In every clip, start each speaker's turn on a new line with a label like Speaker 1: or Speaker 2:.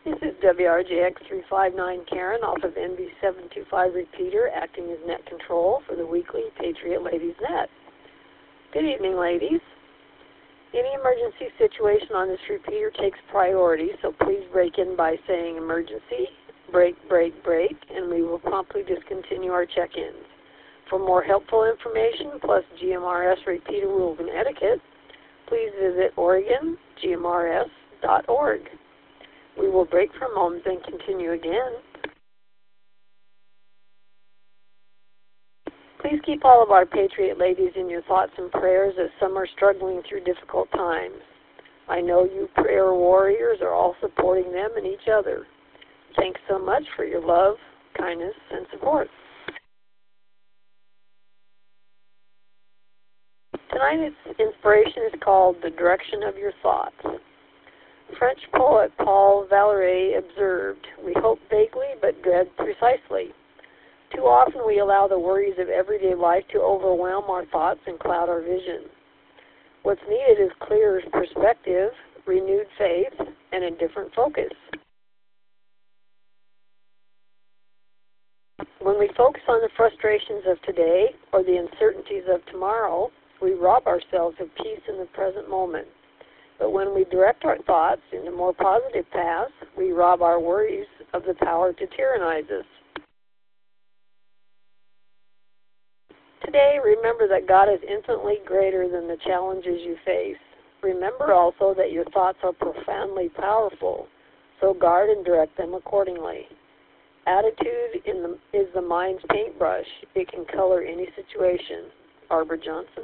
Speaker 1: This is WRJX359 Karen off of NB725 repeater, acting as net control for the weekly Patriot Ladies Net. Good evening, ladies. Any emergency situation on this repeater takes priority, so please break in by saying emergency, break, break, break, and we will promptly discontinue our check-ins. For more helpful information, plus GMRS repeater rules and etiquette, please visit OregonGMRS.org. We will break for a moment and continue again. Please keep all of our Patriot ladies in your thoughts and prayers as some are struggling through difficult times. I know you prayer warriors are all supporting them and each other. Thanks so much for your love, kindness, and support. Tonight's inspiration is called The Direction of Your Thoughts. French poet Paul Valéry observed, "We hope vaguely but dread precisely." Too often we allow the worries of everyday life to overwhelm our thoughts and cloud our vision. What's needed is clearer perspective, renewed faith, and a different focus. When we focus on the frustrations of today or the uncertainties of tomorrow, we rob ourselves of peace in the present moment. But when we direct our thoughts into more positive paths, we rob our worries of the power to tyrannize us. Today, remember that God is infinitely greater than the challenges you face. Remember also that your thoughts are profoundly powerful, so guard and direct them accordingly. Attitude is the mind's paintbrush. It can color any situation. Barbara Johnson.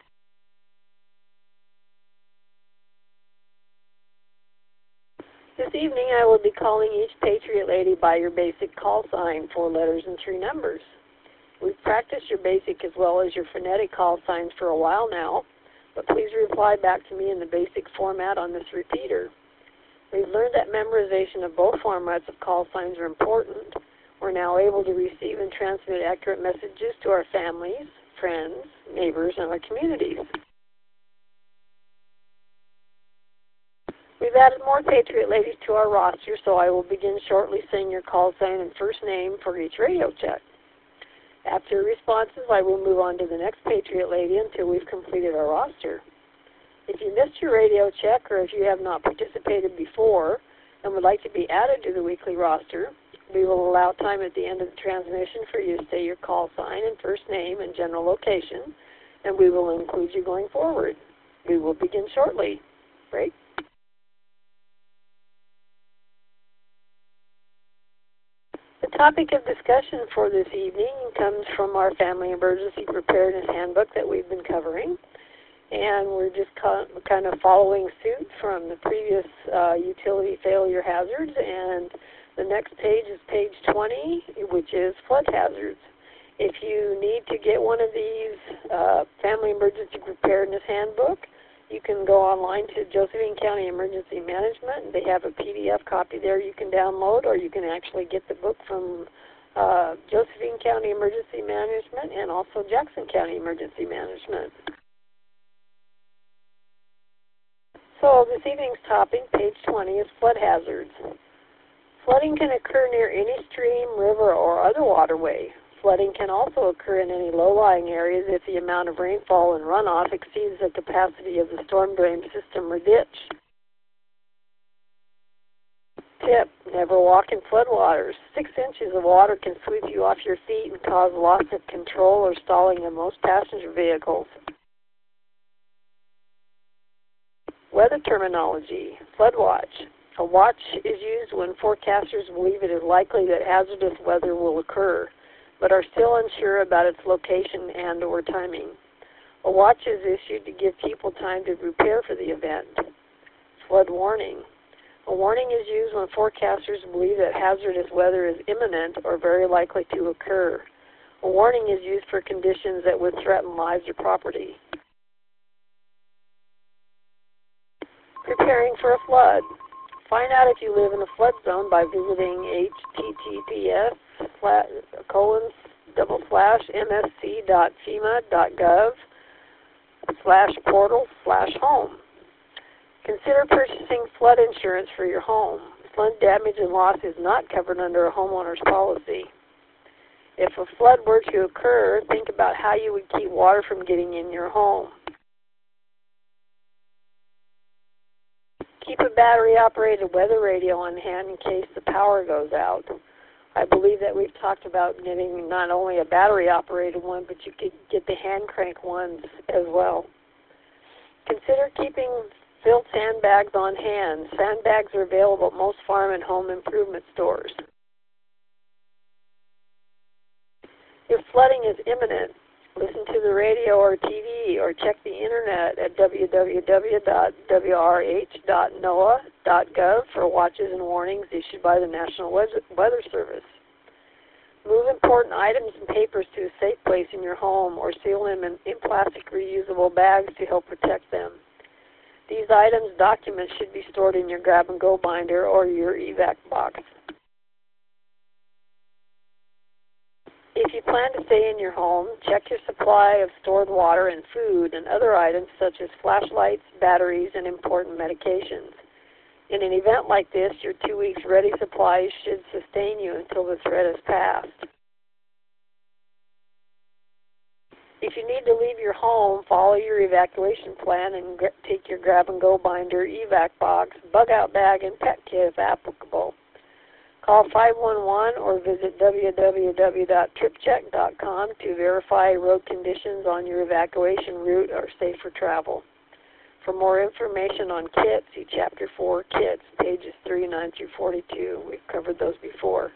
Speaker 1: This evening I will be calling each Patriot lady by your basic call sign, 4 letters and 3 numbers. We've practiced your basic as well as your phonetic call signs for a while now, but please reply back to me in the basic format on this repeater. We've learned that memorization of both formats of call signs are important. We're now able to receive and transmit accurate messages to our families, friends, neighbors, and our communities. We've added more Patriot ladies to our roster, so I will begin shortly saying your call sign and first name for each radio check. After responses, I will move on to the next Patriot lady until we've completed our roster. If you missed your radio check or if you have not participated before and would like to be added to the weekly roster, we will allow time at the end of the transmission for you to say your call sign and first name and general location, and we will include you going forward. We will begin shortly. Break. The topic of discussion for this evening comes from our Family Emergency Preparedness Handbook that we've been covering, and we're just kind of following suit from the previous utility failure hazards, and the next page is page 20, which is flood hazards. If you need to get one of these Family Emergency Preparedness Handbook, you can go online to Josephine County Emergency Management. They have a PDF copy there you can download, or you can actually get the book from Josephine County Emergency Management and also Jackson County Emergency Management. So this evening's topic, page 20, is flood hazards. Flooding can occur near any stream, river, or other waterway. Flooding can also occur in any low-lying areas if the amount of rainfall and runoff exceeds the capacity of the storm drain system or ditch. Tip: never walk in floodwaters. 6 inches of water can sweep you off your feet and cause loss of control or stalling of most passenger vehicles. Weather terminology. Flood watch. A watch is used when forecasters believe it is likely that hazardous weather will occur, but are still unsure about its location and or timing. A watch is issued to give people time to prepare for the event. Flood warning. A warning is used when forecasters believe that hazardous weather is imminent or very likely to occur. A warning is used for conditions that would threaten lives or property. Preparing for a flood. Find out if you live in a flood zone by visiting https://msc.fema.gov/portal/home. Consider purchasing flood insurance for your home. Flood damage and loss is not covered under a homeowner's policy. If a flood were to occur, think about how you would keep water from getting in your home. Keep a battery-operated weather radio on hand in case the power goes out. I believe that we've talked about getting not only a battery-operated one, but you could get the hand crank ones as well. Consider keeping filled sandbags on hand. Sandbags are available at most farm and home improvement stores. If flooding is imminent, listen to the radio or TV or check the internet at www.wrh.noaa.gov for watches and warnings issued by the National Weather Service. Move important items and papers to a safe place in your home or seal them in plastic reusable bags to help protect them. These documents should be stored in your grab-and-go binder or your evac box. If you plan to stay in your home, check your supply of stored water and food and other items such as flashlights, batteries, and important medications. In an event like this, your 2 weeks ready supplies should sustain you until the threat has passed. If you need to leave your home, follow your evacuation plan and take your grab-and-go binder, evac box, bug-out bag, and pet kit if applicable. Call 511 or visit www.tripcheck.com to verify road conditions on your evacuation route are safe for travel. For more information on kits, see Chapter 4 Kits, pages 39 through 42. We've covered those before.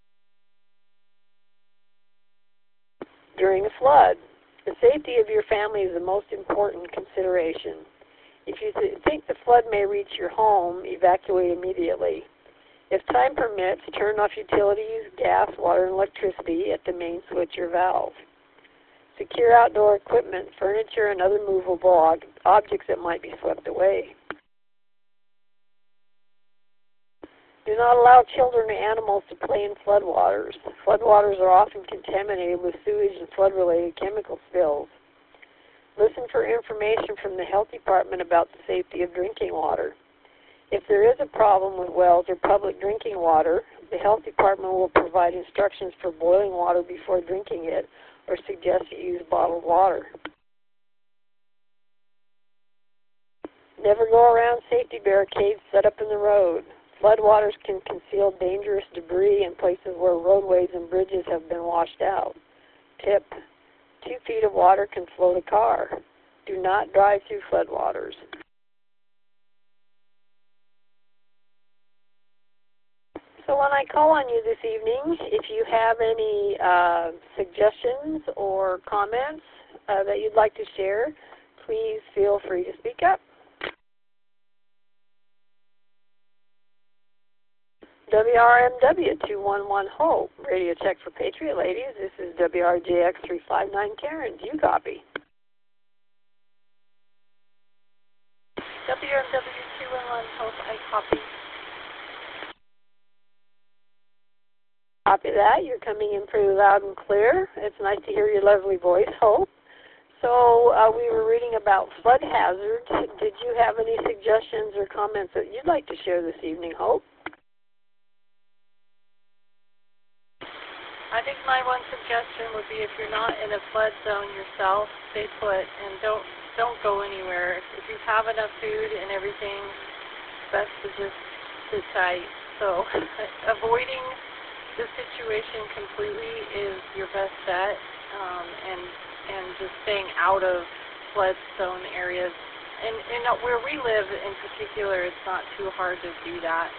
Speaker 1: During a flood, the safety of your family is the most important consideration. If you think the flood may reach your home, evacuate immediately. If time permits, turn off utilities, gas, water, and electricity at the main switch or valve. Secure outdoor equipment, furniture, and other movable objects that might be swept away. Do not allow children or animals to play in floodwaters. Floodwaters are often contaminated with sewage and flood-related chemical spills. Listen for information from the health department about the safety of drinking water. If there is a problem with wells or public drinking water, the health department will provide instructions for boiling water before drinking it or suggest you use bottled water. Never go around safety barricades set up in the road. Floodwaters can conceal dangerous debris in places where roadways and bridges have been washed out. Tip: 2 feet of water can float a car. Do not drive through floodwaters. So when I call on you this evening, if you have any suggestions or comments that you'd like to share, please feel free to speak up. WRMW 211 Hope, Radio Check for Patriot Ladies. This is WRJX 359 Karen. Do you copy?
Speaker 2: WRMW 211 Hope, I copy.
Speaker 1: Copy that. You're coming in pretty loud and clear. It's nice to hear your lovely voice, Hope. So we were reading about flood hazards. Did you have any suggestions or comments that you'd like to share this evening, Hope?
Speaker 2: I think my one suggestion would be if you're not in a flood zone yourself, stay put and don't go anywhere. If you have enough food and everything, it's best to just sit tight. So avoiding the situation completely is your best bet, and just staying out of flood zone areas. And where we live in particular, it's not too hard to do that.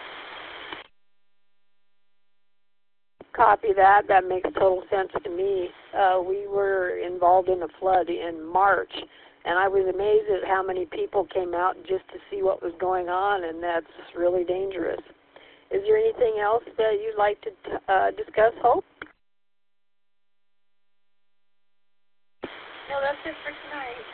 Speaker 1: Copy that. That makes total sense to me. We were involved in a flood in March, and I was amazed at how many people came out just to see what was going on, and that's really dangerous. Is there anything else that you'd like to discuss, Hope?
Speaker 2: No, that's it for tonight.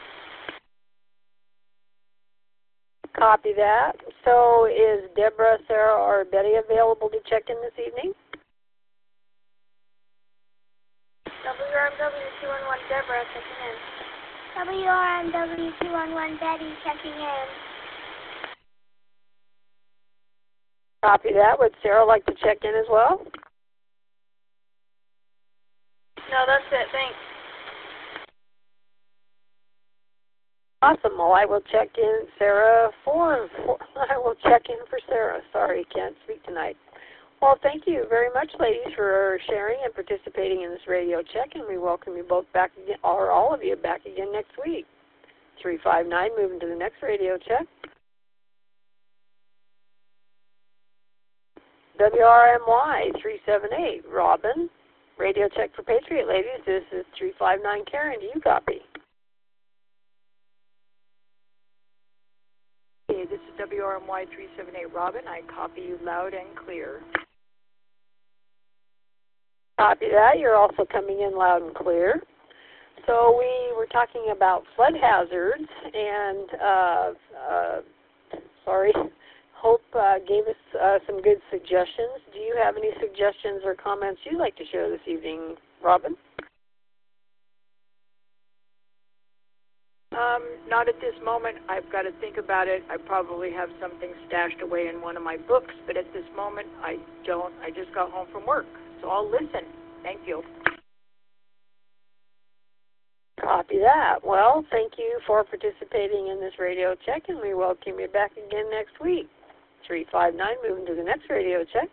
Speaker 1: Copy that. So is Deborah, Sarah, or Betty available to check in this evening?
Speaker 3: WRMW 211 Deborah checking in. WRMW 211 Betty checking in.
Speaker 1: Copy that. Would Sarah like to check in as well?
Speaker 3: No, that's it. Thanks.
Speaker 1: Awesome. Well, I will check in Sarah I will check in for Sarah. Sorry, can't speak tonight. Well, thank you very much, ladies, for sharing and participating in this radio check, and we welcome you both back again, or all of you back again next week. 359, moving to the next radio check. WRMY 378, Robin. Radio check for Patriot, ladies. This is 359 Karen. Do you copy?
Speaker 4: Hey, this is WRMY 378 Robin. I copy you loud and clear.
Speaker 1: Copy that. You're also coming in loud and clear. So we were talking about flood hazards, and Hope gave us some good suggestions. Do you have any suggestions or comments you'd like to share this evening, Robin?
Speaker 4: Not at this moment. I've got to think about it. I probably have something stashed away in one of my books, but at this moment I don't. I just got home from work, so I'll listen. Thank you.
Speaker 1: Copy that. Well, thank you for participating in this radio check, and we welcome you back again next week. 359, moving to the next radio check.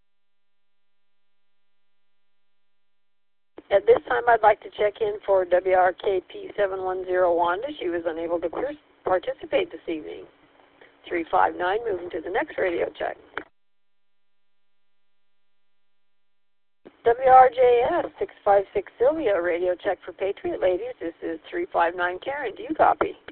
Speaker 1: At this time, I'd like to check in for WRKP710 Wanda. She was unable to participate this evening. 359, moving to the next radio check. WRJS 656 Sylvia, radio check for Patriot, ladies. This is 359 Karen. Do you copy?